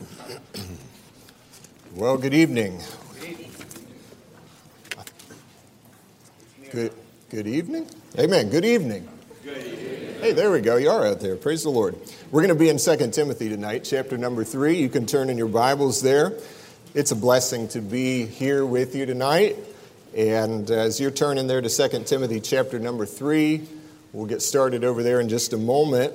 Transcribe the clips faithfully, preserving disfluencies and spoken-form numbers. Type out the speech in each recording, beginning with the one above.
Well, good evening. Good, good evening? Amen. Good evening. Good evening. Hey, there we go. You are out there. Praise the Lord. We're going to be in Second Timothy tonight, chapter number three. You can turn in your Bibles there. It's a blessing to be here with you tonight. And as you're turning there to Second Timothy chapter number three, we'll get started over there in just a moment.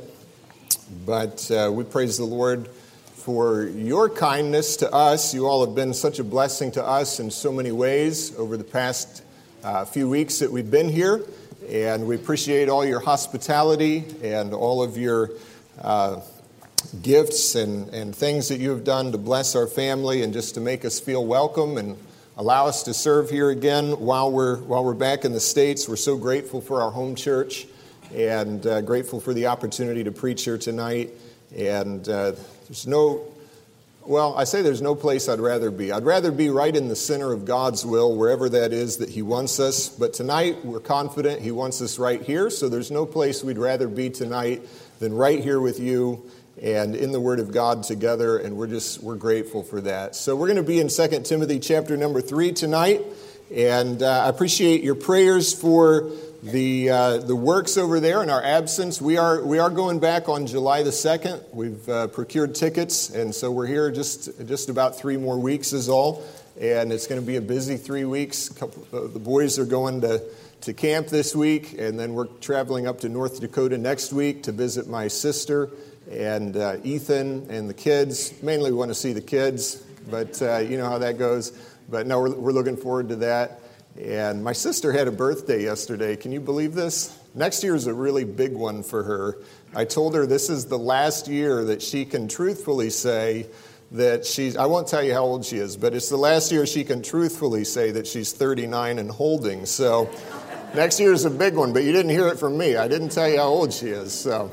But uh, we praise the Lord for your kindness to us. You all have been such a blessing to us in so many ways over the past uh, few weeks that we've been here. And we appreciate all your hospitality and all of your uh, gifts and, and things that you have done to bless our family and just to make us feel welcome and allow us to serve here again while we're while we're back in the States. We're so grateful for our home church and uh, grateful for the opportunity to preach here tonight. And uh, there's no, well, I say there's no place I'd rather be. I'd rather be right in the center of God's will, wherever that is that He wants us. But tonight, we're confident He wants us right here. So there's no place we'd rather be tonight than right here with you and in the Word of God together. And we're just, we're grateful for that. So we're going to be in Second Timothy chapter number three tonight. And uh, I appreciate your prayers for the uh, the works over there in our absence. We are we are going back on July the second. We've uh, procured tickets, and so we're here just just about three more weeks is all. And it's going to be a busy three weeks. Couple, uh, the boys are going to, to camp this week, and then we're traveling up to North Dakota next week to visit my sister and uh, Ethan and the kids. Mainly we want to see the kids, but uh, you know how that goes. But no, we're, we're looking forward to that. And my sister had a birthday yesterday. Can you believe this? Next year is a really big one for her. I told her this is the last year that she can truthfully say that she's, I won't tell you how old she is, but it's the last year she can truthfully say that she's thirty-nine and holding. So next year is a big one, but you didn't hear it from me. I didn't tell you how old she is. So,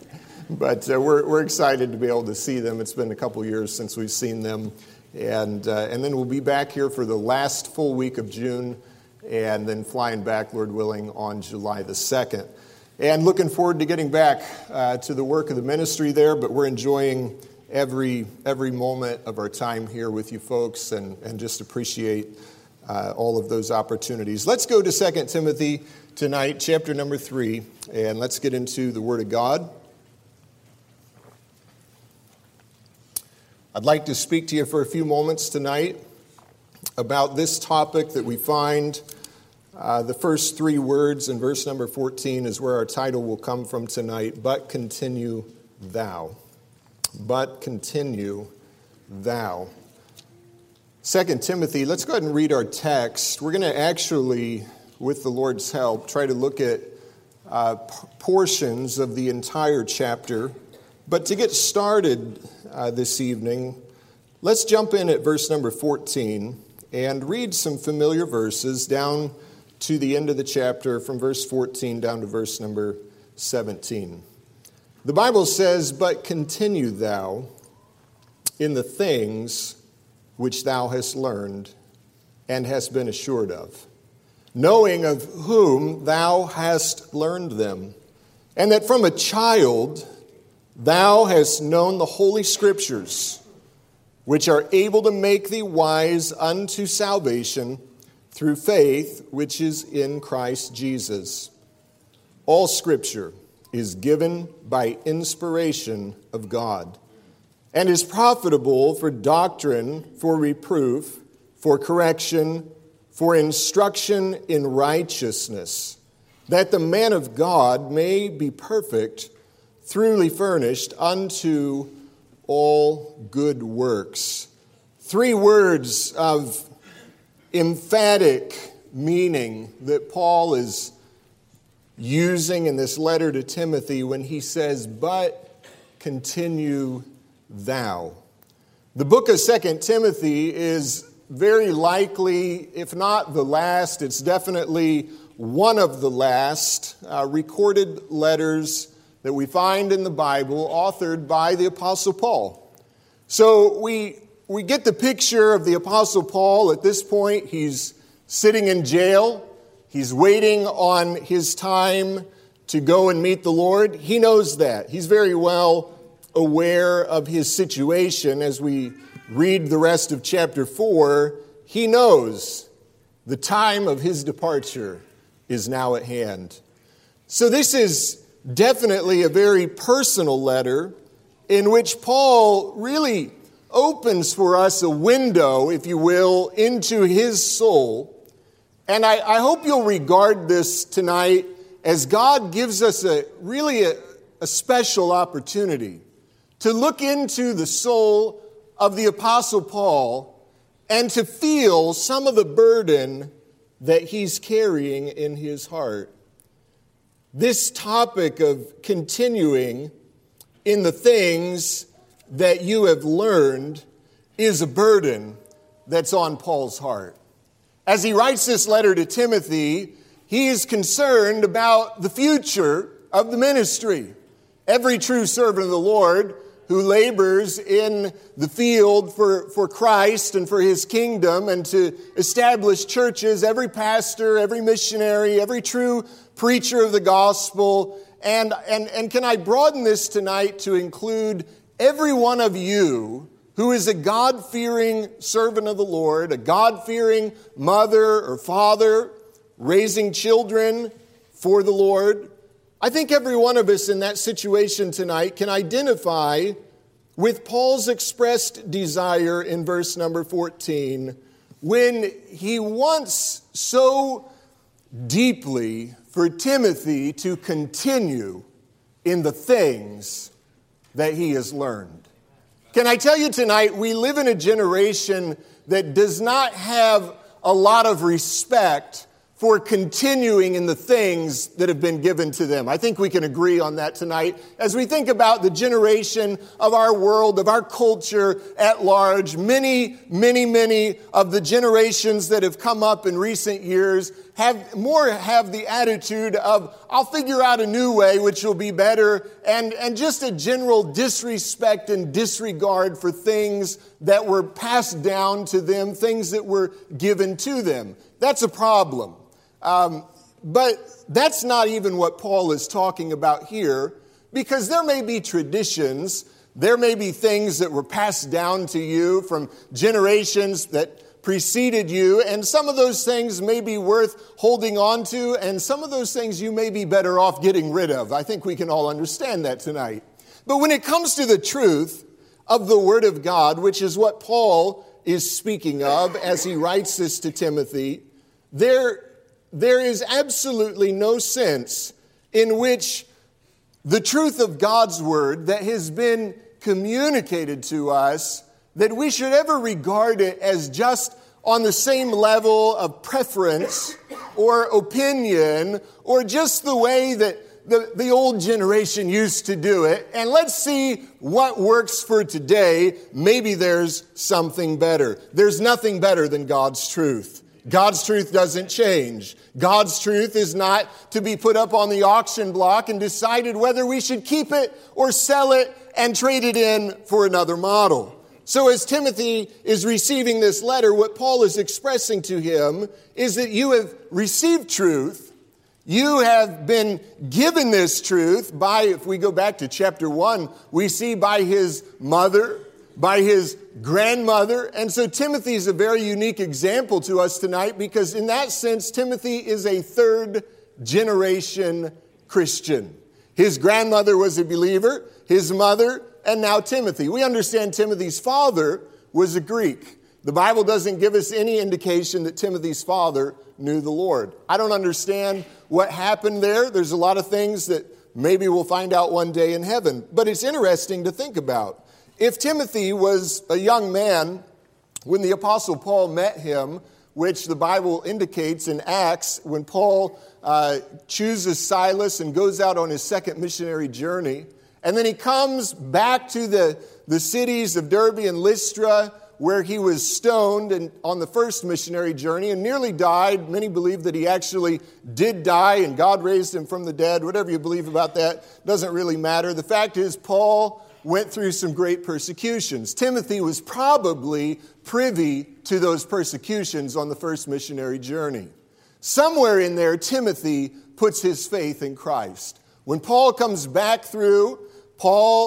But uh, we're, we're excited to be able to see them. It's been a couple years since we've seen them. And uh, and then we'll be back here for the last full week of June, and then flying back, Lord willing, on July the second. And looking forward to getting back uh, to the work of the ministry there, but we're enjoying every every moment of our time here with you folks, and, and just appreciate uh, all of those opportunities. Let's go to Second Timothy tonight, chapter number three, and let's get into the Word of God. I'd like to speak to you for a few moments tonight about this topic that we find. Uh, the first three words in verse number fourteen is where our title will come from tonight. But continue thou. But continue thou. Second Timothy, let's go ahead and read our text. We're going to actually, with the Lord's help, try to look at uh, p- portions of the entire chapter. But to get started uh, this evening, let's jump in at verse number fourteen and read some familiar verses down to the end of the chapter, from verse fourteen down to verse number seventeen. The Bible says, "But continue thou in the things which thou hast learned and hast been assured of, knowing of whom thou hast learned them, and that from a child thou hast known the Holy Scriptures, which are able to make thee wise unto salvation through faith which is in Christ Jesus. All Scripture is given by inspiration of God, and is profitable for doctrine, for reproof, for correction, for instruction in righteousness, that the man of God may be perfect, truly furnished unto all good works." Three words of emphatic meaning that Paul is using in this letter to Timothy when he says, "But continue thou." The book of Second Timothy is very likely, if not the last, it's definitely one of the last uh, recorded letters that we find in the Bible, authored by the Apostle Paul. So we we get the picture of the Apostle Paul at this point. He's sitting in jail. He's waiting on his time to go and meet the Lord. He knows that. He's very well aware of his situation as we read the rest of chapter four. He knows the time of his departure is now at hand. So this is definitely a very personal letter in which Paul really opens for us a window, if you will, into his soul. And I, I hope you'll regard this tonight as God gives us a really a, a special opportunity to look into the soul of the Apostle Paul and to feel some of the burden that he's carrying in his heart. This topic of continuing in the things that you have learned is a burden that's on Paul's heart. As he writes this letter to Timothy, he is concerned about the future of the ministry. Every true servant of the Lord who labors in the field for, for Christ and for his kingdom and to establish churches, every pastor, every missionary, every true preacher of the gospel. And, and, and can I broaden this tonight to include every one of you who is a God-fearing servant of the Lord, a God-fearing mother or father, raising children for the Lord. I think every one of us in that situation tonight can identify with Paul's expressed desire in verse number fourteen, when he wants so deeply for Timothy to continue in the things that he has learned. Can I tell you tonight, we live in a generation that does not have a lot of respect for continuing in the things that have been given to them. I think we can agree on that tonight. As we think about the generation of our world, of our culture at large, many, many, many of the generations that have come up in recent years have more have the attitude of, I'll figure out a new way which will be better, and, and just a general disrespect and disregard for things that were passed down to them, things that were given to them. That's a problem. Um, but that's not even what Paul is talking about here, because there may be traditions, there may be things that were passed down to you from generations that preceded you, and some of those things may be worth holding on to, and some of those things you may be better off getting rid of. I think we can all understand that tonight. But when it comes to the truth of the Word of God, which is what Paul is speaking of as he writes this to Timothy, there There is absolutely no sense in which the truth of God's word that has been communicated to us, that we should ever regard it as just on the same level of preference or opinion or just the way that the, the old generation used to do it. And let's see what works for today. Maybe there's something better. There's nothing better than God's truth. God's truth doesn't change. God's truth is not to be put up on the auction block and decided whether we should keep it or sell it and trade it in for another model. So as Timothy is receiving this letter, what Paul is expressing to him is that you have received truth. You have been given this truth by, if we go back to chapter one, we see by his mother, by his grandmother. And so Timothy is a very unique example to us tonight, because in that sense, Timothy is a third generation Christian. His grandmother was a believer, his mother, and now Timothy. We understand Timothy's father was a Greek. The Bible doesn't give us any indication that Timothy's father knew the Lord. I don't understand what happened there. There's a lot of things that maybe we'll find out one day in heaven. But it's interesting to think about. If Timothy was a young man when the Apostle Paul met him, which the Bible indicates in Acts, when Paul uh, chooses Silas and goes out on his second missionary journey, and then he comes back to the, the cities of Derbe and Lystra, where he was stoned and on the first missionary journey and nearly died. Many believe that he actually did die and God raised him from the dead. Whatever you believe about that doesn't really matter. The fact is, Paul went through some great persecutions. Timothy was probably privy to those persecutions on the first missionary journey. Somewhere in there, Timothy puts his faith in Christ. When Paul comes back through, Paul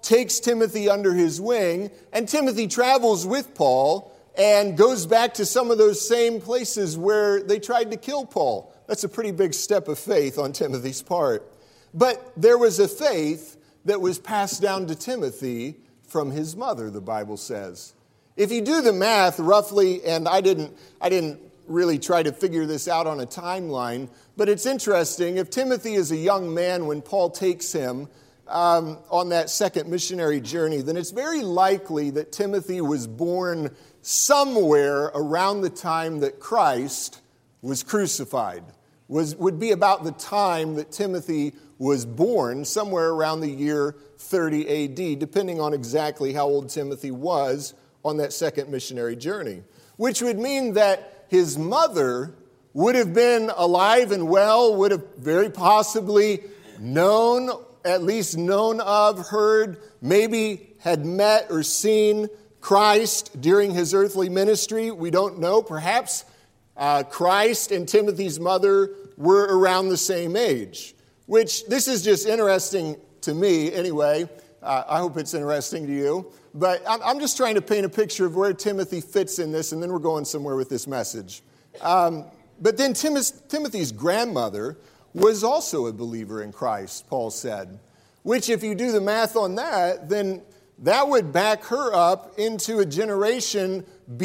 takes Timothy under his wing, and Timothy travels with Paul and goes back to some of those same places where they tried to kill Paul. That's a pretty big step of faith on Timothy's part. But there was a faith that was passed down to Timothy from his mother, the Bible says. If you do the math roughly, and I didn't, I didn't really try to figure this out on a timeline, but it's interesting. If Timothy is a young man when Paul takes him um, on that second missionary journey, then it's very likely that Timothy was born somewhere around the time that Christ was crucified. Was, would be about the time that Timothy was born, somewhere around the year thirty A D, depending on exactly how old Timothy was on that second missionary journey. Which would mean that his mother would have been alive and well, would have very possibly known, at least known of, heard, maybe had met or seen Christ during his earthly ministry. We don't know. Perhaps uh, Christ and Timothy's mother were around the same age, which this is just interesting to me anyway. Uh, I hope it's interesting to you. But I'm, I'm just trying to paint a picture of where Timothy fits in this, and then we're going somewhere with this message. Um, but then Tim- Timothy's grandmother was also a believer in Christ, Paul said, which if you do the math on that, then that would back her up into a generation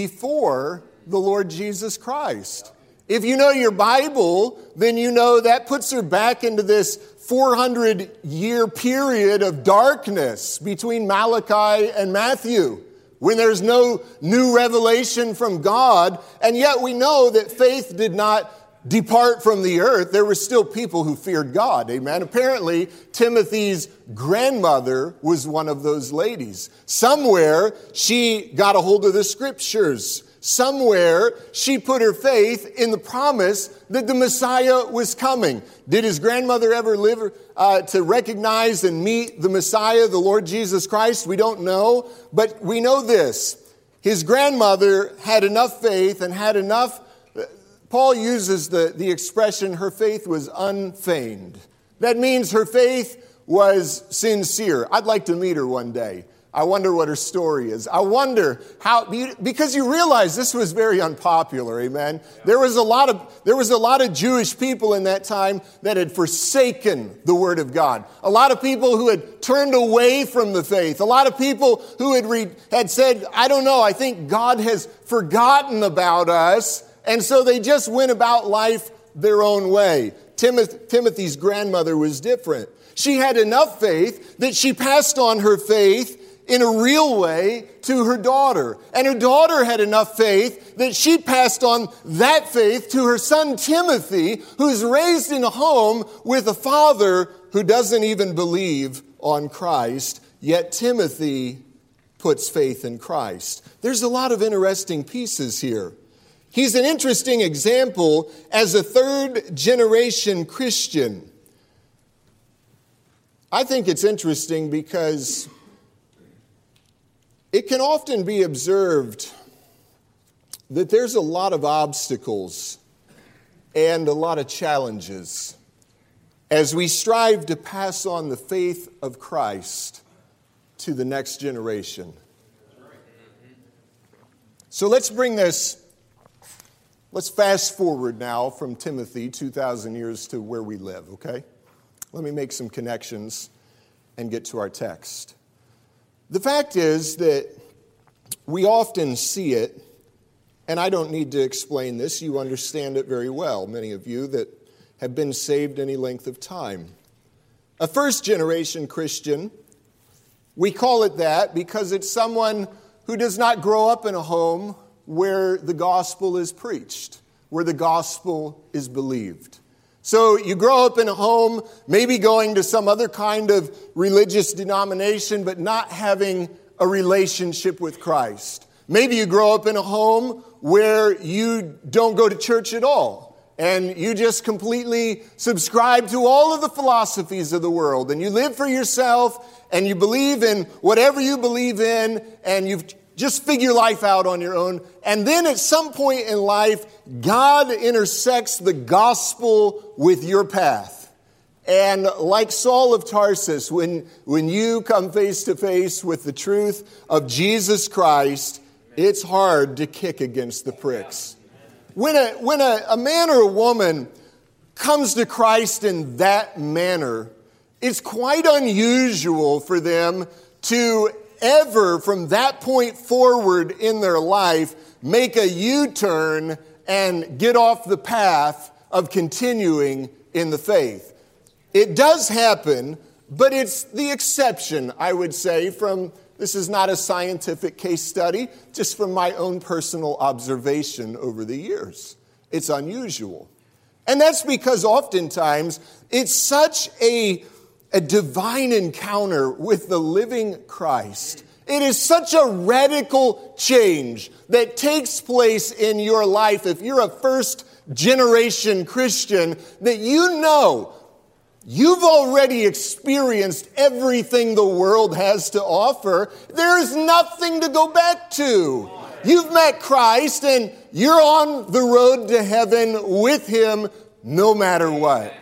before the Lord Jesus Christ. If you know your Bible, then you know that puts her back into this four hundred year period of darkness between Malachi and Matthew, when there's no new revelation from God, and yet we know that faith did not depart from the earth. There were still people who feared God, amen? Apparently, Timothy's grandmother was one of those ladies. Somewhere, she got a hold of the scriptures. Somewhere, she put her faith in the promise that the Messiah was coming. Did his grandmother ever live uh, to recognize and meet the Messiah, the Lord Jesus Christ? We don't know, but we know this. His grandmother had enough faith and had enough. Paul uses the, the expression, her faith was unfeigned. That means her faith was sincere. I'd like to meet her one day. I wonder what her story is. I wonder how, because you realize this was very unpopular, amen? There was a lot of, there was a lot of Jewish people in that time that had forsaken the Word of God. A lot of people who had turned away from the faith. A lot of people who had read, had said, I don't know, I think God has forgotten about us. And so they just went about life their own way. Timothy, Timothy's grandmother was different. She had enough faith that she passed on her faith in a real way to her daughter. And her daughter had enough faith that she passed on that faith to her son Timothy, who's raised in a home with a father who doesn't even believe on Christ. Yet Timothy puts faith in Christ. There's a lot of interesting pieces here. He's an interesting example as a third generation Christian. I think it's interesting because it can often be observed that there's a lot of obstacles and a lot of challenges as we strive to pass on the faith of Christ to the next generation. So let's bring this, let's fast forward now from Timothy two thousand years to where we live, okay? Let me make some connections and get to our text. The fact is that we often see it, and I don't need to explain this. You understand it very well, many of you that have been saved any length of time. A first-generation Christian, we call it that because it's someone who does not grow up in a home where the gospel is preached, where the gospel is believed. So you grow up in a home, maybe going to some other kind of religious denomination, but not having a relationship with Christ. Maybe you grow up in a home where you don't go to church at all, and you just completely subscribe to all of the philosophies of the world, and you live for yourself, and you believe in whatever you believe in, and you've just figure life out on your own. And then at some point in life, God intersects the gospel with your path. And like Saul of Tarsus, when, when you come face to face with the truth of Jesus Christ, it's hard to kick against the pricks. When a, when a, a man or a woman comes to Christ in that manner, it's quite unusual for them to ever, from that point forward in their life, make a U-turn and get off the path of continuing in the faith. It does happen, but it's the exception, I would say, from, this is not a scientific case study, just from my own personal observation over the years. It's unusual. And that's because oftentimes it's such a, a divine encounter with the living Christ. It is such a radical change that takes place in your life if you're a first generation Christian, that you know you've already experienced everything the world has to offer. There's nothing to go back to. You've met Christ and you're on the road to heaven with Him no matter what.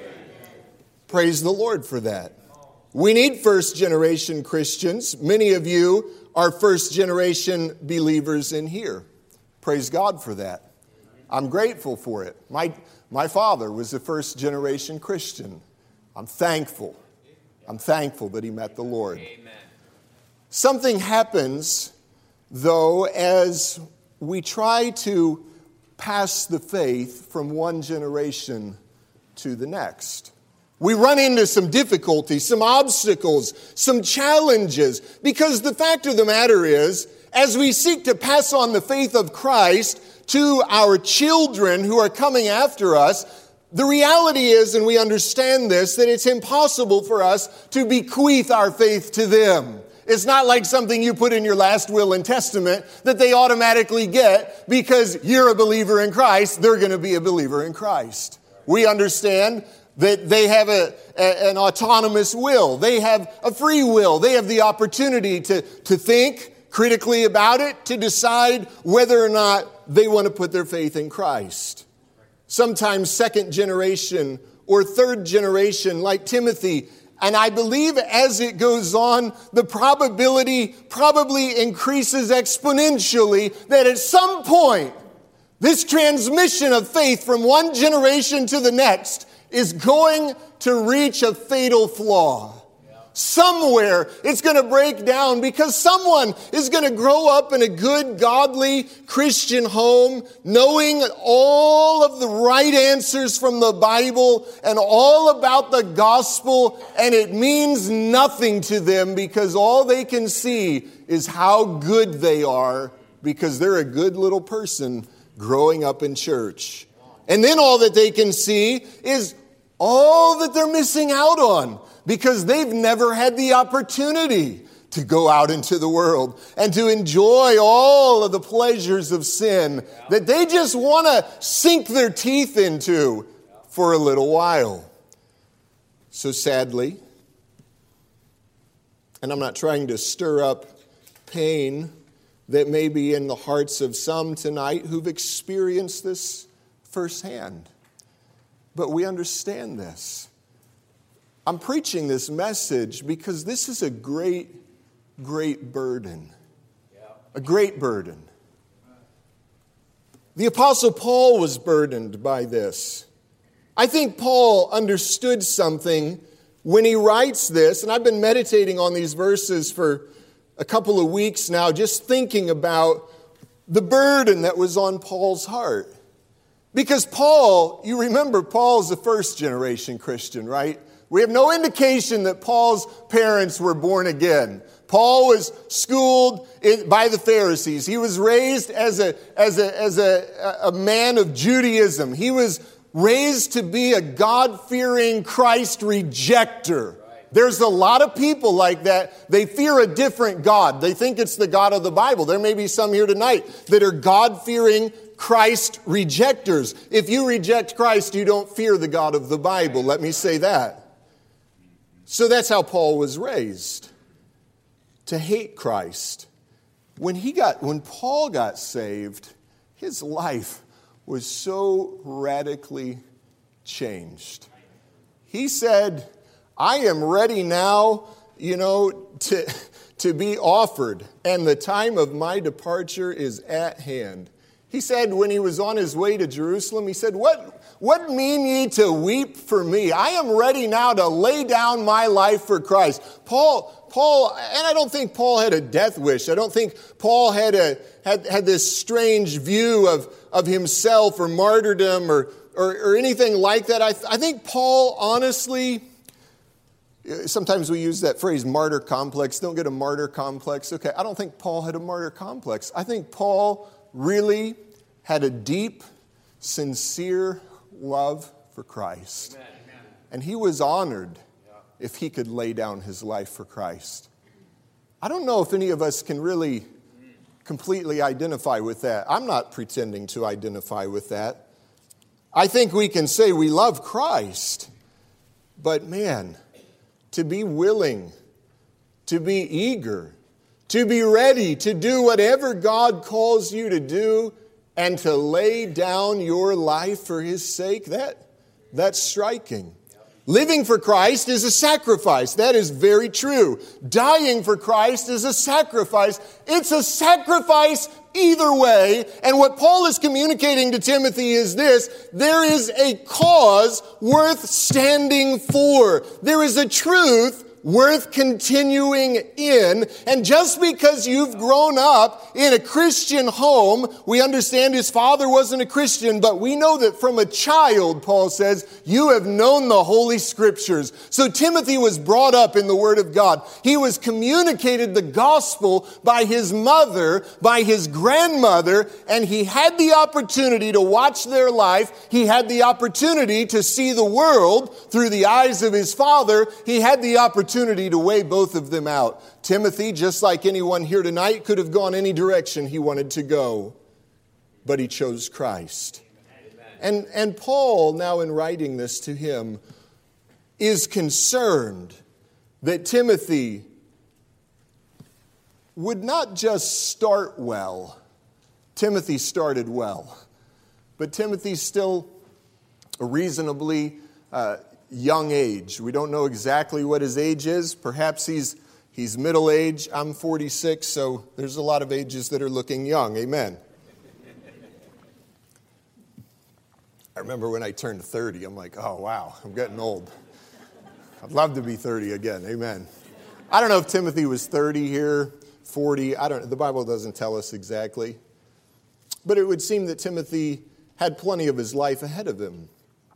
Praise the Lord for that. We need first generation Christians. Many of you are first generation believers in here. Praise God for that. I'm grateful for it. My, my father was a first generation Christian. I'm thankful. I'm thankful that he met the Lord. Amen. Something happens, though, as we try to pass the faith from one generation to the next. We run into some difficulties, some obstacles, some challenges, because the fact of the matter is, as we seek to pass on the faith of Christ to our children who are coming after us, the reality is, and we understand this, that it's impossible for us to bequeath our faith to them. It's not like something you put in your last will and testament that they automatically get because you're a believer in Christ, they're going to be a believer in Christ. We understand that they have a, a, an autonomous will. They have a free will. They have the opportunity to, to think critically about it, to decide whether or not they want to put their faith in Christ. Sometimes second generation or third generation, like Timothy. And I believe as it goes on, the probability probably increases exponentially that at some point, this transmission of faith from one generation to the next is going to reach a fatal flaw. Somewhere it's going to break down because someone is going to grow up in a good, godly Christian home, knowing all of the right answers from the Bible and all about the gospel, and it means nothing to them because all they can see is how good they are because they're a good little person growing up in church. And then all that they can see is all that they're missing out on, because they've never had the opportunity to go out into the world and to enjoy all of the pleasures of sin that they just want to sink their teeth into for a little while. So sadly, and I'm not trying to stir up pain that may be in the hearts of some tonight who've experienced this firsthand, but we understand this. I'm preaching this message because this is a great, great burden. A great burden. The Apostle Paul was burdened by this. I think Paul understood something when he writes this, and I've been meditating on these verses for a couple of weeks now, just thinking about the burden that was on Paul's heart. Because Paul, you remember, Paul's a first generation Christian, right? We have no indication that Paul's parents were born again. Paul was schooled in, by the Pharisees. He was raised as a, as a, as a, a man of Judaism. He was raised to be a God-fearing Christ rejecter. There's a lot of people like that. They fear a different God. They think it's the God of the Bible. There may be some here tonight that are God-fearing Christ rejectors. If you reject Christ, you don't fear the God of the Bible. Let me say that. So that's how Paul was raised, to hate Christ. When he got, when Paul got saved, his life was so radically changed. He said, I am ready now, you know, to, to be offered, and the time of my departure is at hand. He said when he was on his way to Jerusalem, he said, what, what mean ye to weep for me? I am ready now to lay down my life for Christ. Paul, Paul, and I don't think Paul had a death wish. I don't think Paul had a had, had this strange view of, of himself or martyrdom or, or, or anything like that. I, I think Paul, honestly, sometimes we use that phrase, martyr complex. Don't get a martyr complex. Okay, I don't think Paul had a martyr complex. I think Paul really had a deep, sincere love for Christ. Amen. And he was honored if he could lay down his life for Christ. I don't know if any of us can really completely identify with that. I'm not pretending to identify with that. I think we can say we love Christ, but man, to be willing, to be eager, to be ready to do whatever God calls you to do and to lay down your life for His sake, that, that's striking. Living for Christ is a sacrifice. That is very true. Dying for Christ is a sacrifice. It's a sacrifice either way. And what Paul is communicating to Timothy is this: there is a cause worth standing for. There is a truth worth continuing in. And just because you've grown up in a Christian home, we understand his father wasn't a Christian, but we know that from a child, Paul says, you have known the Holy Scriptures. So Timothy was brought up in the Word of God. He was communicated the gospel by his mother, by his grandmother, and he had the opportunity to watch their life. He had the opportunity to see the world through the eyes of his father. He had the opportunity to weigh both of them out. Timothy, just like anyone here tonight, could have gone any direction he wanted to go, but he chose Christ. And, and Paul, now in writing this to him, is concerned that Timothy would not just start well. Timothy started well, but Timothy's still a reasonably uh, young age. We don't know exactly what his age is. Perhaps he's he's middle age. I'm forty-six, so there's a lot of ages that are looking young. Amen. I remember when I turned thirty, I'm like, oh, wow, I'm getting old. I'd love to be thirty again. Amen. I don't know if Timothy was thirty here, forty. I don't. The Bible doesn't tell us exactly. But it would seem that Timothy had plenty of his life ahead of him.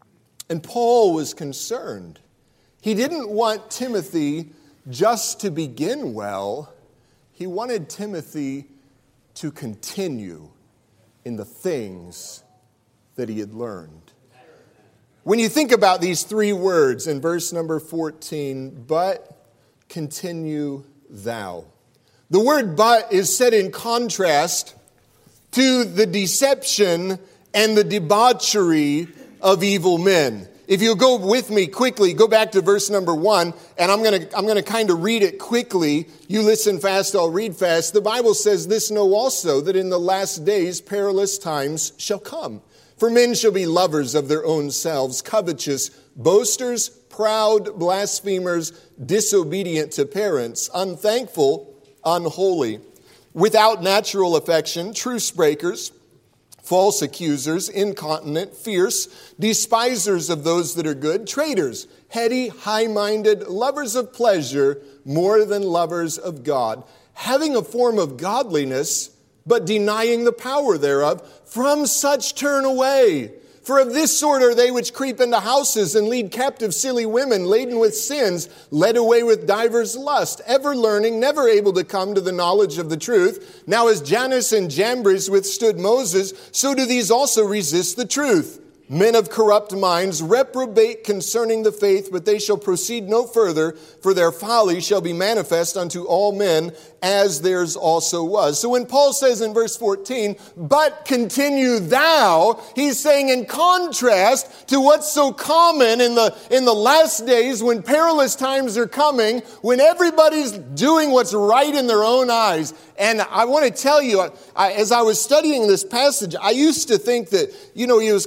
And Paul was concerned. He didn't want Timothy just to begin well. He wanted Timothy to continue in the things that he had learned. When you think about these three words in verse number fourteen, but continue thou. The word but is set in contrast to the deception and the debauchery of evil men. If you go with me quickly, go back to verse number one, and I'm going to I'm going to kind of read it quickly. You listen fast, I'll read fast. The Bible says, "This know also, that in the last days perilous times shall come. For men shall be lovers of their own selves, covetous, boasters, proud, blasphemers, disobedient to parents, unthankful, unholy, without natural affection, truce breakers, false accusers, incontinent, fierce, despisers of those that are good, traitors, heady, high-minded, lovers of pleasure more than lovers of God, having a form of godliness, but denying the power thereof. From such turn away. For of this sort are they which creep into houses and lead captive silly women laden with sins, led away with divers lusts, ever learning, never able to come to the knowledge of the truth. Now as Jannes and Jambres withstood Moses, so do these also resist the truth. Men of corrupt minds reprobate concerning the faith, but they shall proceed no further, for their folly shall be manifest unto all men, as theirs also was." So when Paul says in verse fourteen, "But continue thou," he's saying in contrast to what's so common in the, in the last days when perilous times are coming, when everybody's doing what's right in their own eyes. And I want to tell you, I, as I was studying this passage, I used to think that, you know, he was kind of talking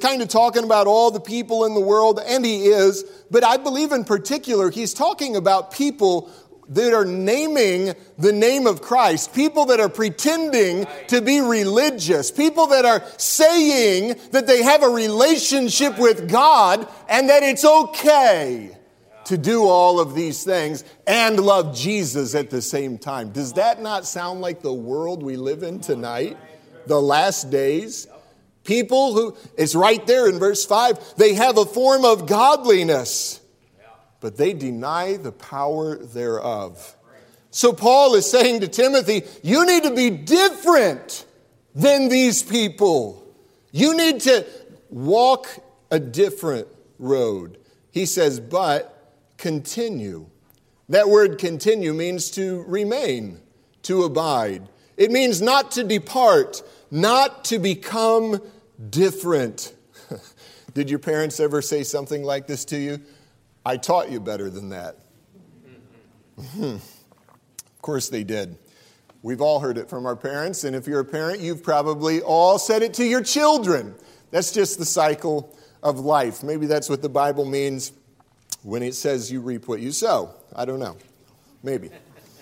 talking about all the people in the world, and he is, but I believe in particular he's talking about people that are naming the name of Christ, people that are pretending to be religious, people that are saying that they have a relationship with God and that it's okay to do all of these things and love Jesus at the same time. Does that not sound like the world we live in tonight? The last days? People who, it's right there in verse five, they have a form of godliness, but they deny the power thereof. So Paul is saying to Timothy, you need to be different than these people. You need to walk a different road. He says, but continue. That word continue means to remain, to abide. It means not to depart, not to become different. Did your parents ever say something like this to you? I taught you better than that. Mm-hmm. Of course they did. We've all heard it from our parents, and if you're a parent, you've probably all said it to your children. That's just the cycle of life. Maybe that's what the Bible means when it says you reap what you sow. I don't know. Maybe.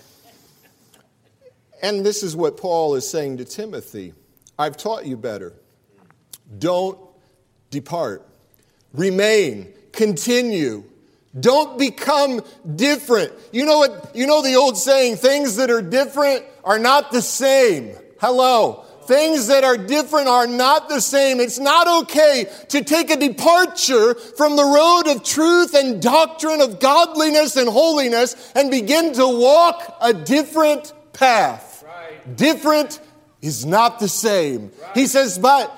And this is what Paul is saying to Timothy. I've taught you better. Don't depart. Remain. Continue. Don't become different. You know what? You know the old saying, things that are different are not the same. Hello. Things that are different are not the same. It's not okay to take a departure from the road of truth and doctrine of godliness and holiness and begin to walk a different path. Right. Different is not the same. Right. He says, but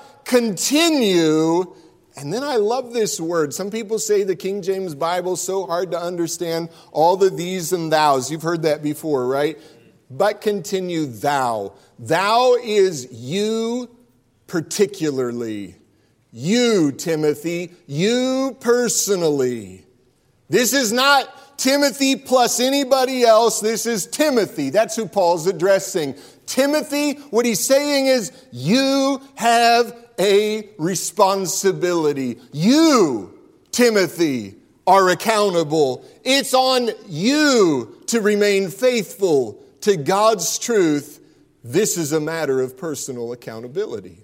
continue. And then I love this word. Some people say the King James Bible is so hard to understand, all the these and thous. You've heard that before, right? But continue thou. Thou is you particularly. You, Timothy. You personally. This is not Timothy plus anybody else. This is Timothy. That's who Paul's addressing. Timothy, what he's saying is, you have a responsibility. You, Timothy, are accountable. It's on you to remain faithful to God's truth. This is a matter of personal accountability.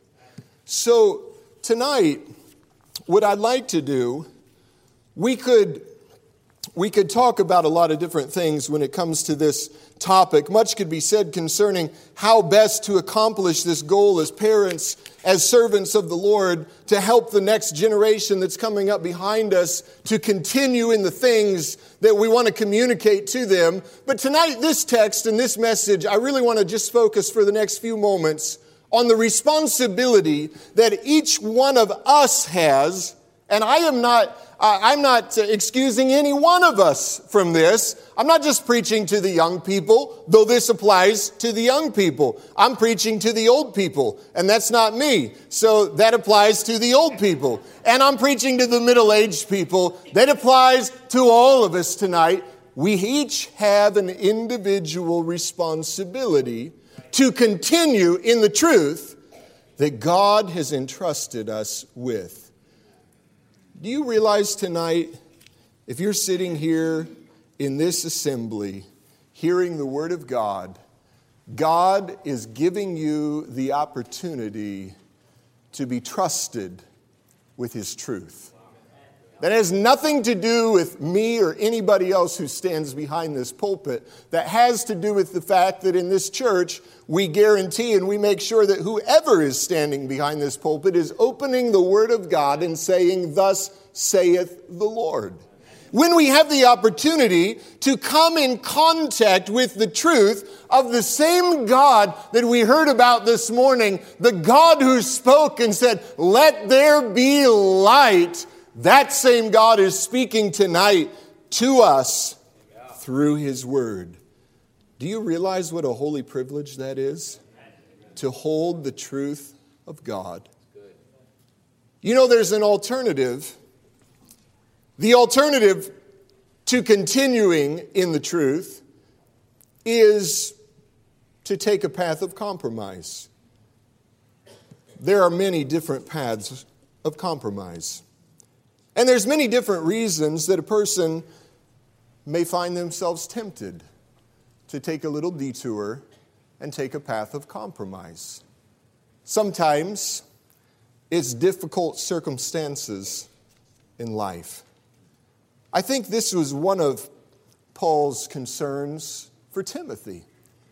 So tonight, what I'd like to do, we could we could talk about a lot of different things when it comes to this topic. Much could be said concerning how best to accomplish this goal as parents, as servants of the Lord, to help the next generation that's coming up behind us to continue in the things that we want to communicate to them. But tonight, this text and this message, I really want to just focus for the next few moments on the responsibility that each one of us has. And I am not, I'm not excusing any one of us from this. I'm not just preaching to the young people, though this applies to the young people. I'm preaching to the old people, and that's not me. So that applies to the old people. And I'm preaching to the middle-aged people. That applies to all of us tonight. We each have an individual responsibility to continue in the truth that God has entrusted us with. Do you realize tonight, if you're sitting here in this assembly, hearing the Word of God, God is giving you the opportunity to be trusted with His truth. That has nothing to do with me or anybody else who stands behind this pulpit. That has to do with the fact that in this church, we guarantee and we make sure that whoever is standing behind this pulpit is opening the Word of God and saying, "Thus saith the Lord." When we have the opportunity to come in contact with the truth of the same God that we heard about this morning, the God who spoke and said, "Let there be light," that same God is speaking tonight to us through His Word. Do you realize what a holy privilege that is? To hold the truth of God. You know, there's an alternative. The alternative to continuing in the truth is to take a path of compromise. There are many different paths of compromise. And there's many different reasons that a person may find themselves tempted to take a little detour and take a path of compromise. Sometimes it's difficult circumstances in life. I think this was one of Paul's concerns for Timothy,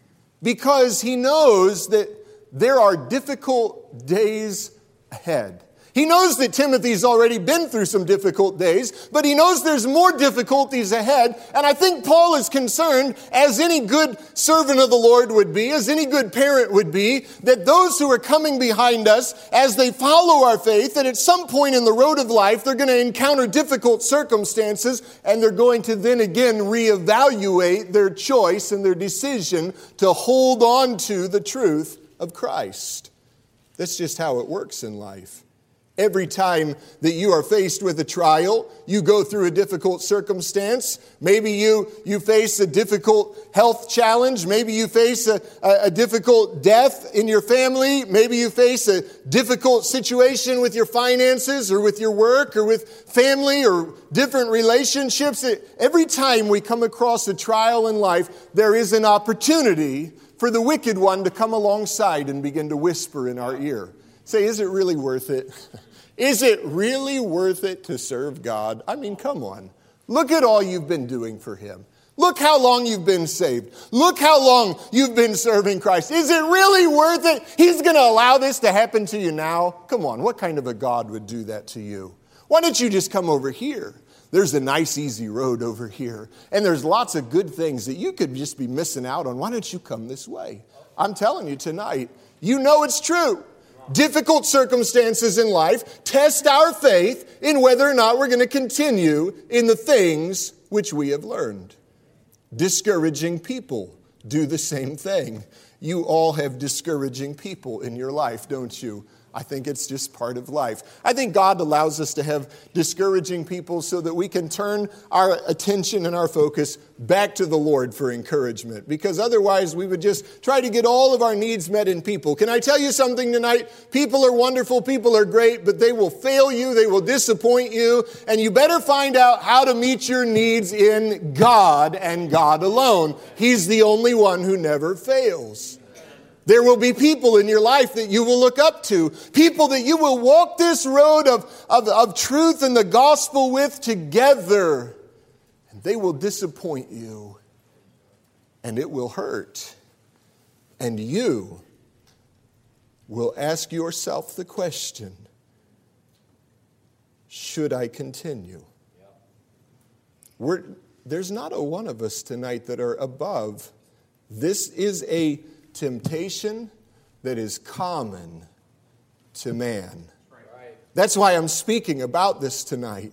because he knows that there are difficult days ahead. He knows that Timothy's already been through some difficult days, but he knows there's more difficulties ahead. And I think Paul is concerned, as any good servant of the Lord would be, as any good parent would be, that those who are coming behind us, as they follow our faith, that at some point in the road of life, they're going to encounter difficult circumstances, and they're going to then again reevaluate their choice and their decision to hold on to the truth of Christ. That's just how it works in life. Every time that you are faced with a trial, you go through a difficult circumstance. Maybe you, you face a difficult health challenge. Maybe you face a, a, a difficult death in your family. Maybe you face a difficult situation with your finances or with your work or with family or different relationships. Every time we come across a trial in life, there is an opportunity for the wicked one to come alongside and begin to whisper in our ear. Say, is it really worth it? Is it really worth it to serve God? I mean, come on. Look at all you've been doing for Him. Look how long you've been saved. Look how long you've been serving Christ. Is it really worth it? He's going to allow this to happen to you now? Come on, what kind of a God would do that to you? Why don't you just come over here? There's a nice, easy road over here. And there's lots of good things that you could just be missing out on. Why don't you come this way? I'm telling you tonight, you know it's true. Difficult circumstances in life test our faith in whether or not we're going to continue in the things which we have learned. Discouraging people do the same thing. You all have discouraging people in your life, don't you? I think it's just part of life. I think God allows us to have discouraging people so that we can turn our attention and our focus back to the Lord for encouragement. Because otherwise we would just try to get all of our needs met in people. Can I tell you something tonight? People are wonderful, people are great, but they will fail you, they will disappoint you. And you better find out how to meet your needs in God and God alone. He's the only one who never fails. There will be people in your life that you will look up to. People that you will walk this road of, of, of truth and the gospel with together. And they will disappoint you. And it will hurt. And you will ask yourself the question, should I continue? We're, there's not a one of us tonight that are above. This is a temptation that is common to man. That's why I'm speaking about this tonight.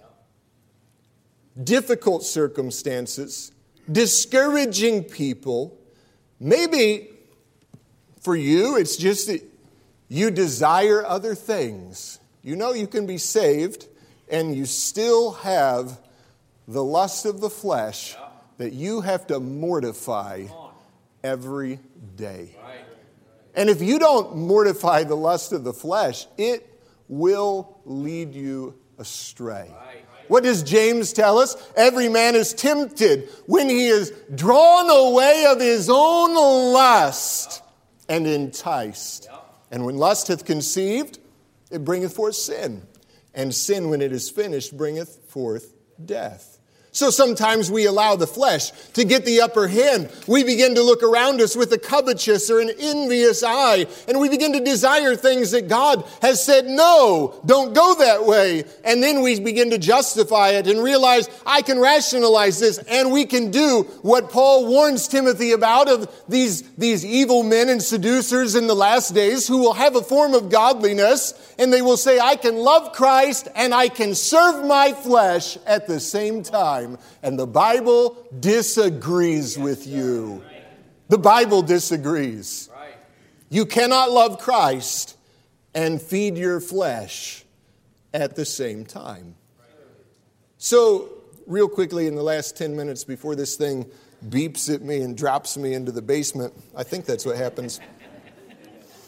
Difficult circumstances, discouraging people. Maybe for you, it's just that you desire other things. You know you can be saved and you still have the lust of the flesh that you have to mortify every day. And if you don't mortify the lust of the flesh, it will lead you astray. What does James tell us? Every man is tempted when he is drawn away of his own lust and enticed. And when lust hath conceived, it bringeth forth sin. And sin, when it is finished, bringeth forth death. So sometimes we allow the flesh to get the upper hand. We begin to look around us with a covetous or an envious eye, and we begin to desire things that God has said, no, don't go that way. And then we begin to justify it and realize, I can rationalize this, and we can do what Paul warns Timothy about of these, these evil men and seducers in the last days who will have a form of godliness, and they will say, I can love Christ and I can serve my flesh at the same time. And the Bible disagrees with you. The Bible disagrees. You cannot love Christ and feed your flesh at the same time. So, real quickly in the last ten minutes before this thing beeps at me and drops me into the basement, I think that's what happens.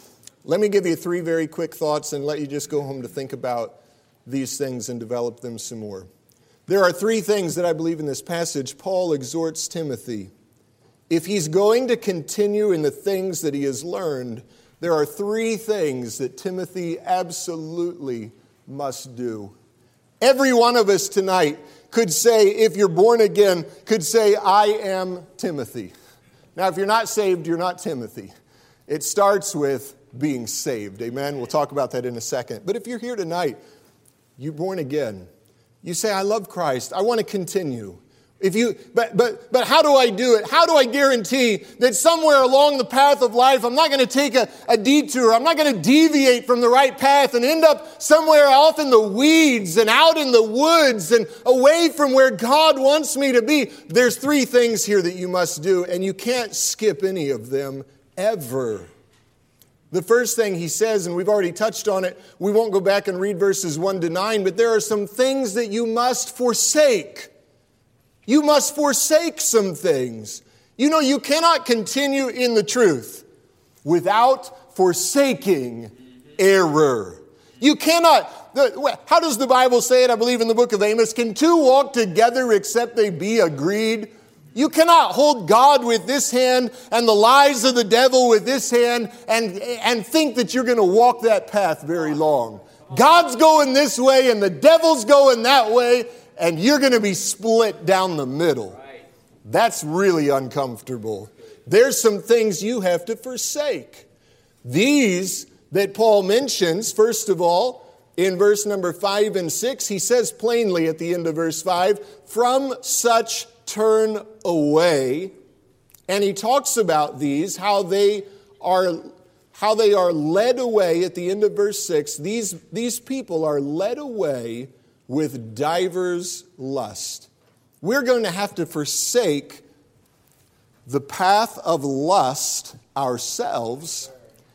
Let me give you three very quick thoughts and let you just go home to think about these things and develop them some more. There are three things that I believe in this passage. Paul exhorts Timothy. If he's going to continue in the things that he has learned, there are three things that Timothy absolutely must do. Every one of us tonight could say, if you're born again, could say, I am Timothy. Now, if you're not saved, you're not Timothy. It starts with being saved. Amen? We'll talk about that in a second. But if you're here tonight, you're born again. You say, I love Christ. I want to continue. If you, but, but, but how do I do it? How do I guarantee that somewhere along the path of life, I'm not going to take a, a detour. I'm not going to deviate from the right path and end up somewhere off in the weeds and out in the woods and away from where God wants me to be. There's three things here that you must do, and you can't skip any of them ever. The first thing he says, and we've already touched on it, we won't go back and read verses one to nine, but there are some things that you must forsake. You must forsake some things. You know, you cannot continue in the truth without forsaking error. You cannot, how does the Bible say it? I believe in the book of Amos, can two walk together except they be agreed? You cannot hold God with this hand and the lies of the devil with this hand and, and think that you're going to walk that path very long. God's going this way and the devil's going that way, and you're going to be split down the middle. That's really uncomfortable. There's some things you have to forsake. These that Paul mentions, first of all, in verse number five and six, he says plainly at the end of verse five, from such turn away. And he talks about these, how they are, how they are led away at the end of verse six. These, these people are led away with divers lust. We're going to have to forsake the path of lust ourselves,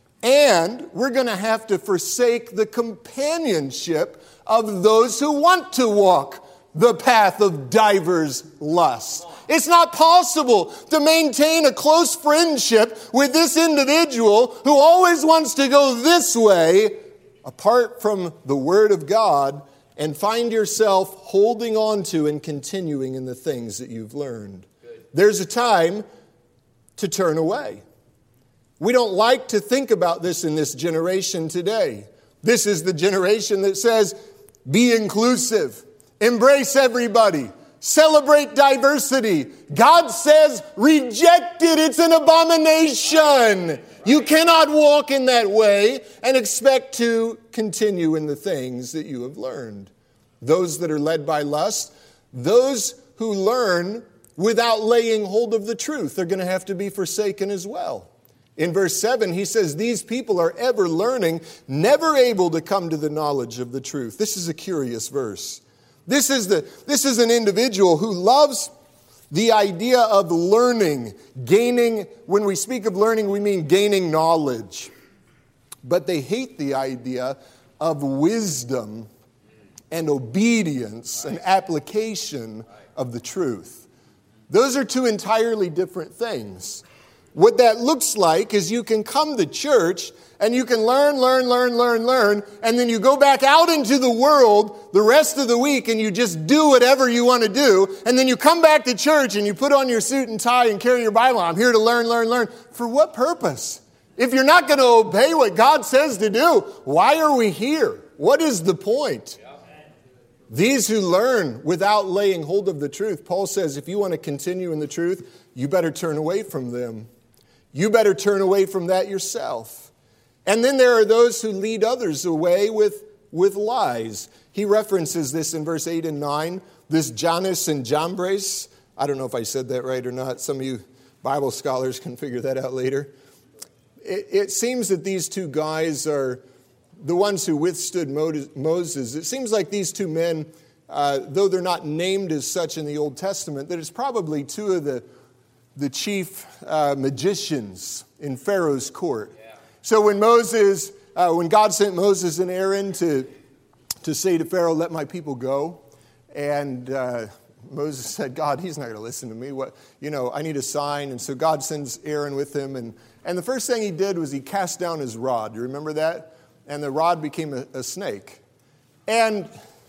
and we're going to have to forsake the companionship of those who want to walk the path of divers lust. It's not possible to maintain a close friendship with this individual who always wants to go this way apart from the Word of God and find yourself holding on to and continuing in the things that you've learned. Good. There's a time to turn away. We don't like to think about this in this generation today. This is the generation that says, be inclusive. Embrace everybody. Celebrate diversity. God says, reject it. It's an abomination. You cannot walk in that way and expect to continue in the things that you have learned. Those that are led by lust, those who learn without laying hold of the truth, they're going to have to be forsaken as well. In verse seven, he says, these people are ever learning, never able to come to the knowledge of the truth. This is a curious verse. This is the this is an individual who loves the idea of learning, gaining. When we speak of learning, we mean gaining knowledge. But they hate the idea of wisdom and obedience and application of the truth. Those are two entirely different things. What that looks like is you can come to church and you can learn, learn, learn, learn, learn, and then you go back out into the world the rest of the week and you just do whatever you want to do, and then you come back to church and you put on your suit and tie and carry your Bible. I'm here to learn, learn, learn. For what purpose? If you're not going to obey what God says to do, why are we here? What is the point? These who learn without laying hold of the truth, Paul says, if you want to continue in the truth, you better turn away from them. You better turn away from that yourself. And then there are those who lead others away with, with lies. He references this in verse eight and nine, this Jannes and Jambres. I don't know if I said that right or not. Some of you Bible scholars can figure that out later. It, it seems that these two guys are the ones who withstood Moses. It seems like these two men, uh, though they're not named as such in the Old Testament, that it's probably two of the, the chief uh, magicians in Pharaoh's court. Yeah. So when Moses, uh, when God sent Moses and Aaron to, to say to Pharaoh, let my people go, and uh, Moses said, God, he's not going to listen to me. What, you know, I need a sign. And so God sends Aaron with him. And, and the first thing he did was he cast down his rod. You remember that? And the rod became a, a snake. And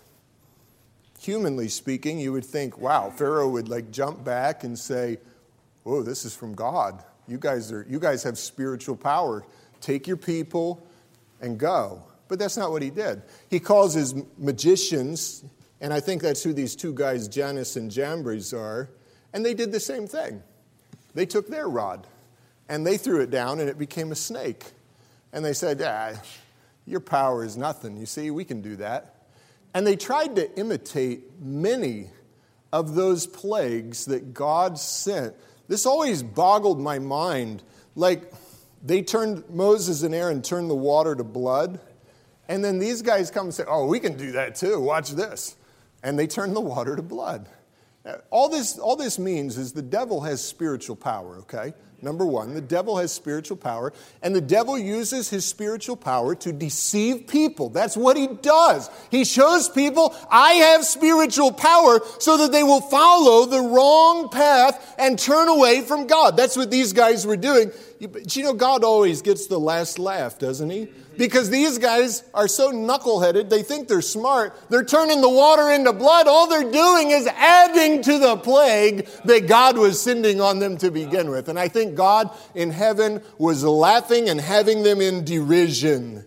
humanly speaking, you would think, wow, Pharaoh would like jump back and say, whoa, this is from God. You guys are, you guys have spiritual power. Take your people and go. But that's not what he did. He calls his magicians, and I think that's who these two guys, Jannes and Jambres, are, and they did the same thing. They took their rod, and they threw it down, and it became a snake. And they said, ah, your power is nothing. You see, we can do that. And they tried to imitate many of those plagues that God sent. This always boggled my mind. Like, they turned, Moses and Aaron turned the water to blood. And then these guys come and say, oh, we can do that too. Watch this. And they turn the water to blood. All this, all this means is the devil has spiritual power, okay? Number one, the devil has spiritual power, and the devil uses his spiritual power to deceive people. That's what he does. He shows people, I have spiritual power, so that they will follow the wrong path and turn away from God. That's what these guys were doing. But you know, God always gets the last laugh, doesn't he? Because these guys are so knuckleheaded, they think they're smart. They're turning the water into blood. All they're doing is adding to the plague that God was sending on them to begin with. And I think God in heaven was laughing and having them in derision.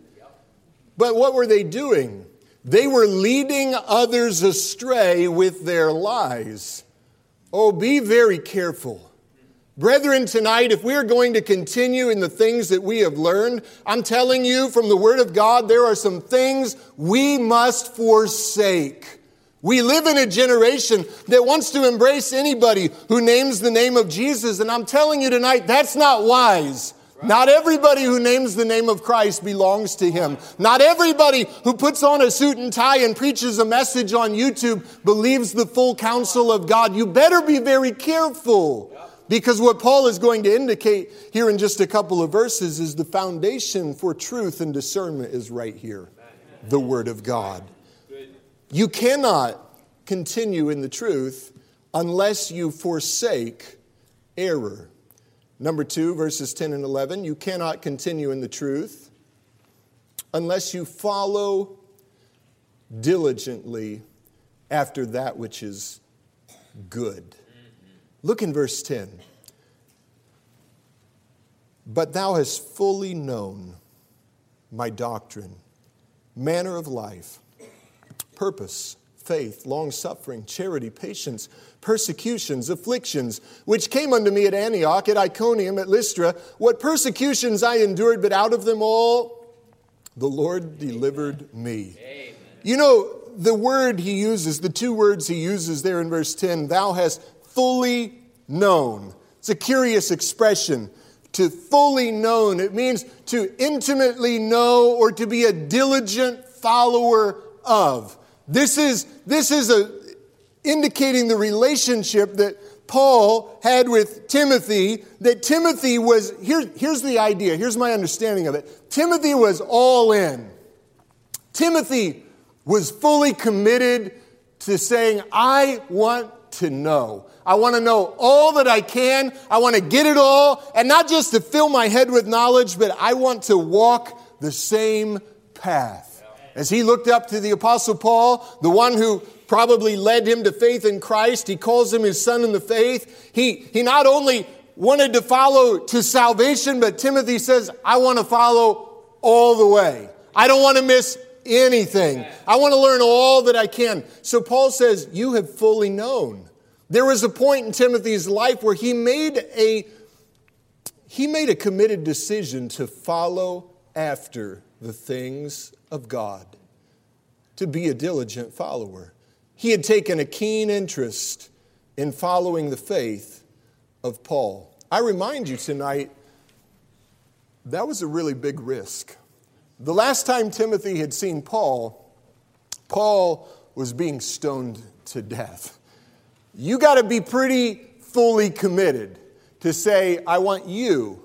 But what were they doing? They were leading others astray with their lies. Oh, be very careful. Brethren, tonight, if we are going to continue in the things that we have learned, I'm telling you from the Word of God, there are some things we must forsake. We live in a generation that wants to embrace anybody who names the name of Jesus, and I'm telling you tonight, that's not wise. Not everybody who names the name of Christ belongs to Him. Not everybody who puts on a suit and tie and preaches a message on YouTube believes the full counsel of God. You better be very careful. Because what Paul is going to indicate here in just a couple of verses is the foundation for truth and discernment is right here. The Word of God. You cannot continue in the truth unless you forsake error. Number two, verses ten and eleven, you cannot continue in the truth unless you follow diligently after that which is good. Look in verse ten. But thou hast fully known my doctrine, manner of life, purpose, faith, long-suffering, charity, patience, persecutions, afflictions, which came unto me at Antioch, at Iconium, at Lystra. What persecutions I endured, but out of them all the Lord delivered me. Amen. You know, the word he uses, the two words he uses there in verse ten, thou hast fully known. It's a curious expression. To fully known, it means to intimately know or to be a diligent follower of. This is, this is a, indicating the relationship that Paul had with Timothy, that Timothy was, here, here's the idea, here's my understanding of it. Timothy was all in. Timothy was fully committed to saying, I want to know. I want to know all that I can. I want to get it all. And not just to fill my head with knowledge, but I want to walk the same path. As he looked up to the Apostle Paul, the one who probably led him to faith in Christ, he calls him his son in the faith. He, he not only wanted to follow to salvation, but Timothy says, I want to follow all the way. I don't want to miss anything. I want to learn all that I can. So Paul says, you have fully known. There was a point in Timothy's life where he made a, he made a committed decision to follow after the things of God, to be a diligent follower. He had taken a keen interest in following the faith of Paul. I remind you tonight, that was a really big risk. The last time Timothy had seen Paul, Paul was being stoned to death. You got to be pretty fully committed to say, I want you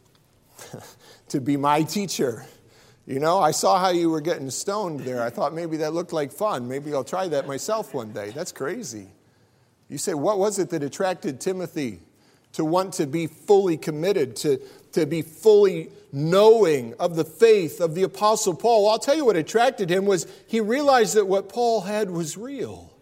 to be my teacher. You know, I saw how you were getting stoned there. I thought maybe that looked like fun. Maybe I'll try that myself one day. That's crazy. You say, what was it that attracted Timothy to want to be fully committed, to, to be fully knowing of the faith of the Apostle Paul? Well, I'll tell you what attracted him was he realized that what Paul had was real.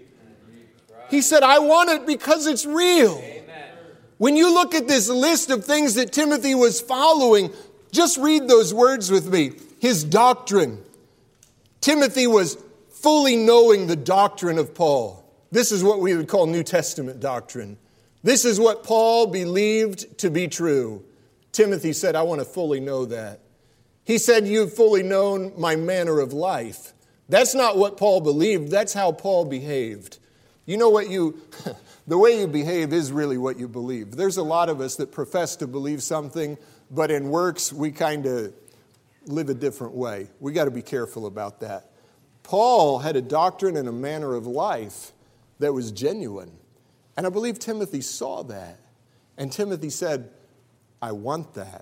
He said, I want it because it's real. When you look at this list of things that Timothy was following, just read those words with me. His doctrine. Timothy was fully knowing the doctrine of Paul. This is what we would call New Testament doctrine. This is what Paul believed to be true. Timothy said, I want to fully know that. He said, you've fully known my manner of life. That's not what Paul believed. That's how Paul behaved. You know what you... The way you behave is really what you believe. There's a lot of us that profess to believe something, but in works, we kind of live a different way. We got to be careful about that. Paul had a doctrine and a manner of life that was genuine. And I believe Timothy saw that. And Timothy said, I want that.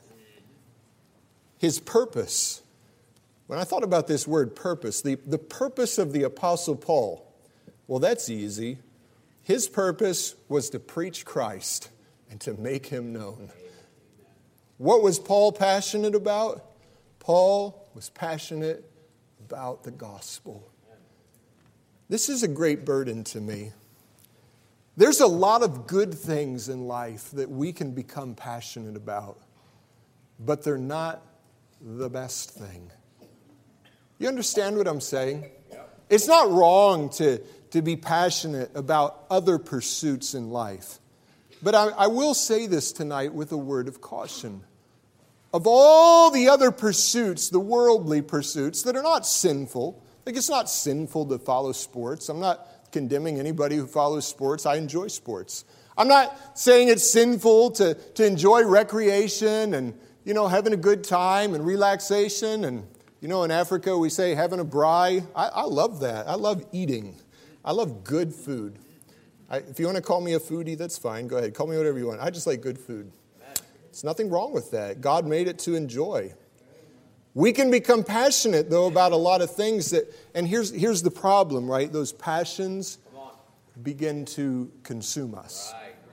His purpose. When I thought about this word purpose, the, the purpose of the Apostle Paul, well, that's easy. His purpose was to preach Christ and to make him known. What was Paul passionate about? Paul was passionate about the gospel. This is a great burden to me. There's a lot of good things in life that we can become passionate about, but they're not the best thing. You understand what I'm saying? It's not wrong to to be passionate about other pursuits in life. But I, I will say this tonight with a word of caution. Of all the other pursuits, the worldly pursuits that are not sinful, like it's not sinful to follow sports. I'm not condemning anybody who follows sports. I enjoy sports. I'm not saying it's sinful to, to enjoy recreation and, you know, having a good time and relaxation. And, you know, in Africa we say having a braai. I, I love that. I love eating. I love good food. I, if you want to call me a foodie, that's fine. Go ahead. Call me whatever you want. I just like good food. There's nothing wrong with that. God made it to enjoy. We can become passionate, though, about a lot of things that, and here's, here's the problem, right? Those passions begin to consume us.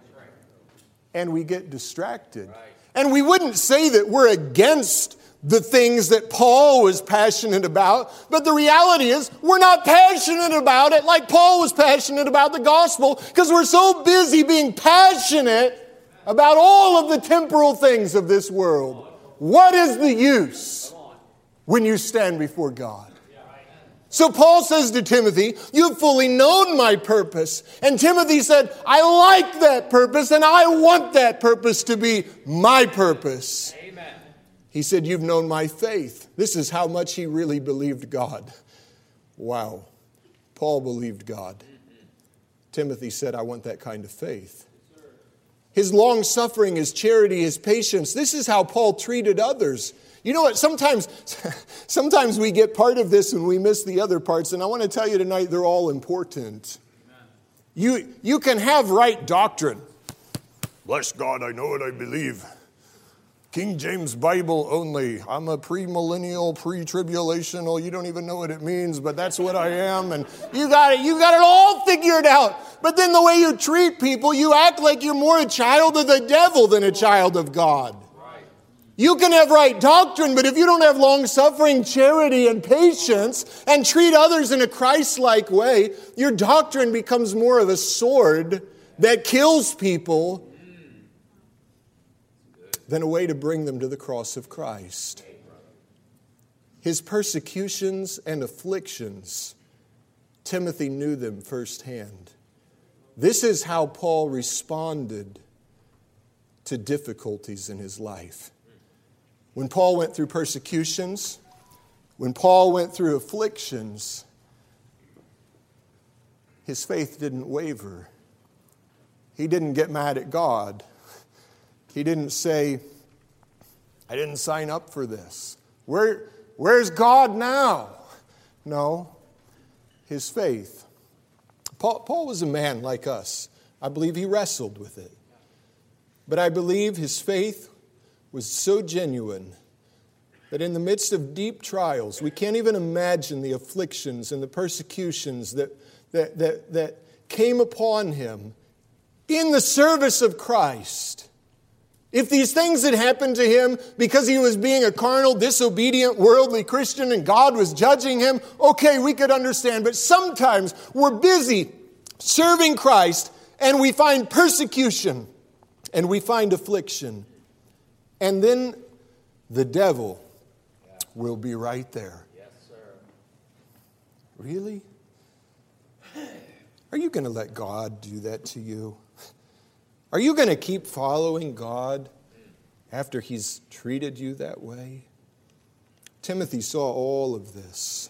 And we get distracted. And we wouldn't say that we're against the things that Paul was passionate about. But the reality is we're not passionate about it like Paul was passionate about the gospel because we're so busy being passionate about all of the temporal things of this world. What is the use when you stand before God? So Paul says to Timothy, you've fully known my purpose. And Timothy said, I like that purpose and I want that purpose to be my purpose. He said, you've known my faith. This is how much he really believed God. Wow. Paul believed God. Timothy said, I want that kind of faith. His long suffering, his charity, his patience. This is how Paul treated others. You know what? Sometimes, sometimes we get part of this and we miss the other parts. And I want to tell you tonight, they're all important. You, you can have right doctrine. Bless God, I know what I believe. King James Bible only. I'm a premillennial, pre-tribulational. You don't even know what it means, but that's what I am. And you got it. You got it all figured out. But then the way you treat people, you act like you're more a child of the devil than a child of God. You can have right doctrine, but if you don't have long-suffering, charity, and patience, and treat others in a Christ-like way, your doctrine becomes more of a sword that kills people than a way to bring them to the cross of Christ. His persecutions and afflictions, Timothy knew them firsthand. This is how Paul responded to difficulties in his life. When Paul went through persecutions, when Paul went through afflictions, his faith didn't waver. He didn't get mad at God. He didn't say, I didn't sign up for this. Where, where's God now? No, his faith. Paul, Paul was a man like us. I believe he wrestled with it. But I believe his faith was so genuine that in the midst of deep trials, we can't even imagine the afflictions and the persecutions that, that, that, that came upon him in the service of Christ, if these things had happened to him because he was being a carnal, disobedient, worldly Christian and God was judging him, okay, we could understand. But sometimes we're busy serving Christ and we find persecution and we find affliction. And then the devil will be right there. Yes, sir. Really? Are you going to let God do that to you? Are you going to keep following God after He's treated you that way? Timothy saw all of this.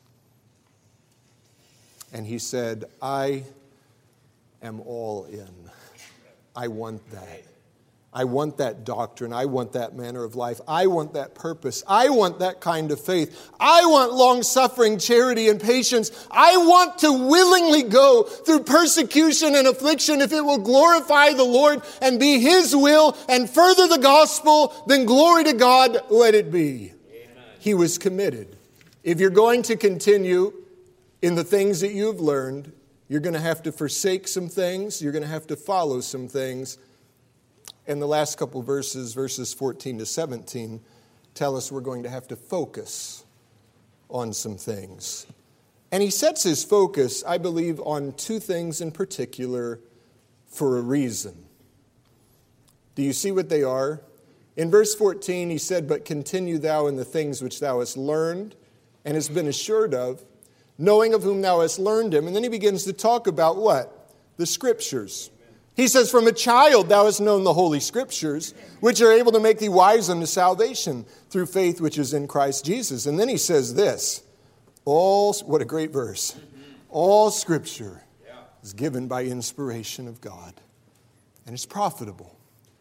And he said, I am all in. I want that. I want that doctrine. I want that manner of life. I want that purpose. I want that kind of faith. I want long-suffering, charity, and patience. I want to willingly go through persecution and affliction if it will glorify the Lord and be His will and further the gospel, then glory to God, let it be. Amen. He was committed. If you're going to continue in the things that you've learned, you're going to have to forsake some things. You're going to have to follow some things. And the last couple verses, verses fourteen to seventeen, tell us we're going to have to focus on some things. And he sets his focus, I believe, on two things in particular for a reason. Do you see what they are? In verse fourteen, he said, but continue thou in the things which thou hast learned and hast been assured of, knowing of whom thou hast learned them. And then he begins to talk about what? The Scriptures. He says, from a child thou hast known the Holy Scriptures, which are able to make thee wise unto salvation through faith which is in Christ Jesus. And then he says this, all, what a great verse, all Scripture is given by inspiration of God, and it's profitable.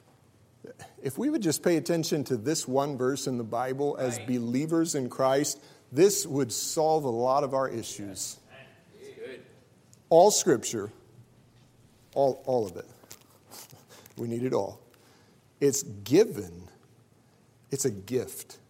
If we would just pay attention to this one verse in the Bible as believers in Christ, this would solve a lot of our issues. All Scripture, all, all of it. We need it all. It's given. It's a gift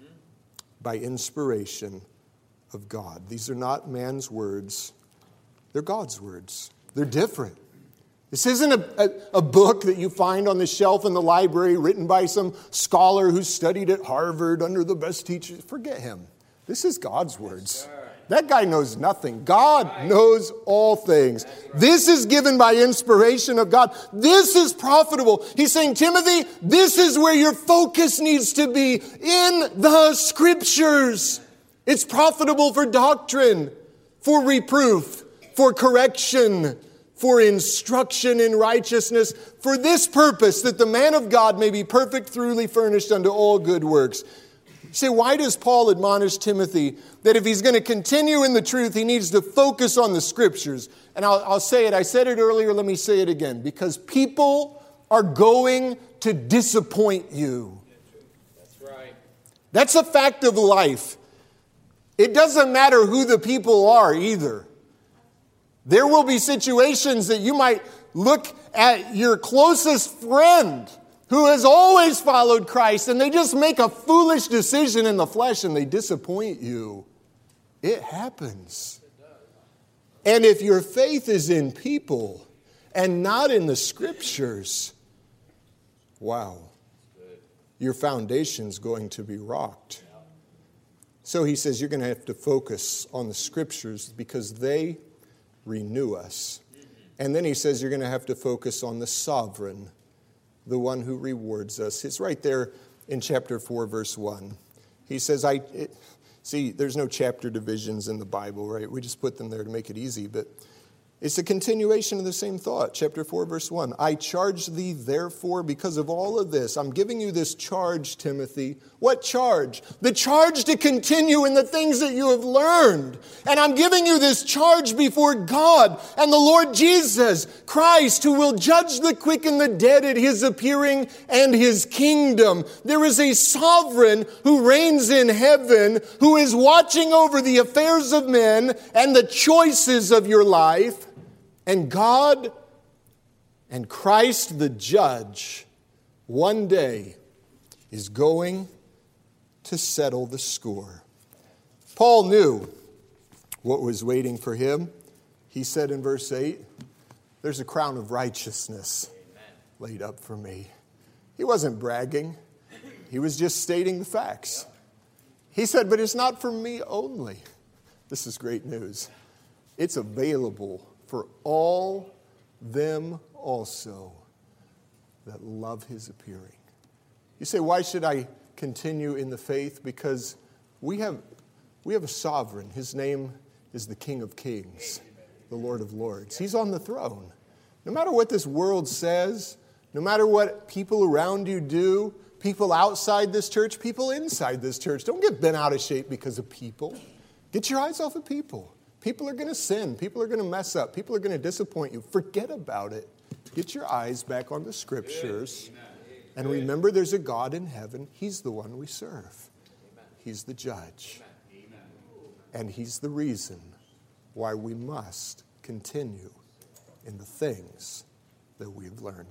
by inspiration of God. These are not man's words. They're God's words. They're different. This isn't a, a, a book that you find on the shelf in the library written by some scholar who studied at Harvard under the best teachers. Forget him. This is God's words. That guy knows nothing. God knows all things. This is given by inspiration of God. This is profitable. He's saying, Timothy, this is where your focus needs to be, in the Scriptures. It's profitable for doctrine, for reproof, for correction, for instruction in righteousness, for this purpose, that the man of God may be perfect, thoroughly furnished unto all good works. You say, why does Paul admonish Timothy that if he's going to continue in the truth, he needs to focus on the Scriptures? And I'll, I'll say it. I said it earlier. Let me say it again. Because people are going to disappoint you. That's right. That's a fact of life. It doesn't matter who the people are either. There will be situations that you might look at your closest friend who has always followed Christ, and they just make a foolish decision in the flesh and they disappoint you. It happens. And if your faith is in people and not in the Scriptures, wow, your foundation's going to be rocked. So he says you're going to have to focus on the Scriptures because they renew us. And then he says you're going to have to focus on the sovereign, the one who rewards us. It's right there in chapter four, verse one. He says, I it, see, there's no chapter divisions in the Bible, right? We just put them there to make it easy, but it's a continuation of the same thought. Chapter four, verse one. I charge thee, therefore, because of all of this. I'm giving you this charge, Timothy. What charge? The charge to continue in the things that you have learned. And I'm giving you this charge before God and the Lord Jesus Christ, who will judge the quick and the dead at His appearing and His kingdom. There is a sovereign who reigns in heaven, who is watching over the affairs of men and the choices of your life. And God and Christ the judge one day is going to settle the score. Paul knew what was waiting for him. He said in verse eight, there's a crown of righteousness Amen. laid up for me. He wasn't bragging. He was just stating the facts. He said, but it's not for me only. This is great news. It's available for all them also that love his appearing. You say, why should I continue in the faith? Because we have, we have a sovereign. His name is the King of Kings, the Lord of Lords. He's on the throne. No matter what this world says, no matter what people around you do, people outside this church, people inside this church, don't get bent out of shape because of people. Get your eyes off of people. People are going to sin. People are going to mess up. People are going to disappoint you. Forget about it. Get your eyes back on the Scriptures. And remember, there's a God in heaven. He's the one we serve. He's the judge. And he's the reason why we must continue in the things that we've learned.